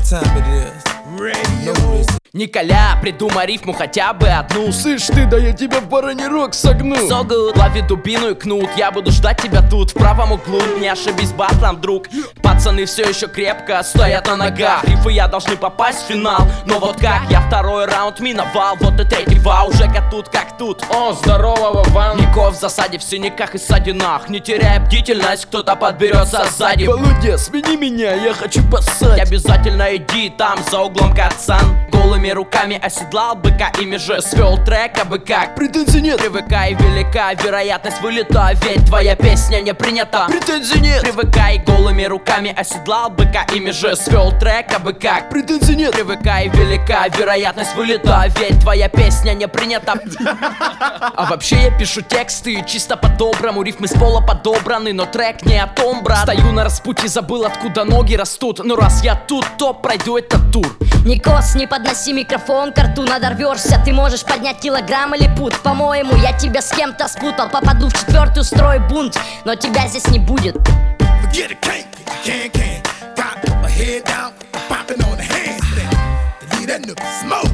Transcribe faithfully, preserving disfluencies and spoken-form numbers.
time it is. Radio. Николя, придумай рифму хотя бы одну. Слышь ты, да я тебя в бараний рог согну. So good, лови дубину и кнут. Я буду ждать тебя тут, в правом углу. Не ошибись батлом, друг. Пацаны все еще крепко стоят на ногах. Рифы я должны попасть в финал. Но вот как, я второй раунд миновал. Вот и третий вау, Жека тут как тут. О, здорово, Вован. Нико в засаде, в синяках и ссадинах. Не теряя бдительность, кто-то подберется сзади. Володя, смени меня, я хочу поссать. Обязательно иди там, за углом кацан. Голыми руками оседлал быка, ими же свел трек, а бы как. Претензий нет. Привыкай, велика вероятность вылета, ведь твоя песня не принята. Претензий нет. Привыкай, голыми руками оседлал быка, ими же свел трек, а бы как. Претензий нет. Привыкай, велика вероятность вылета, ведь твоя песня не принята. А вообще я пишу тексты чисто по-доброму, рифмы с пола подобраны, но трек не о том, брат. Стою на распутье, забыл откуда ноги растут, но раз я тут, то пройду этот тур. Никос, не подноси микрофон к рту, надорвешься. Ты можешь поднять килограмм или пуд. По-моему, я тебя с кем-то спутал. Попаду в четвертую, строй бунт, но тебя здесь не будет. Forget it, can't, can't, can't. Got my head down, popping on the handstand. Leave that nigga smoke.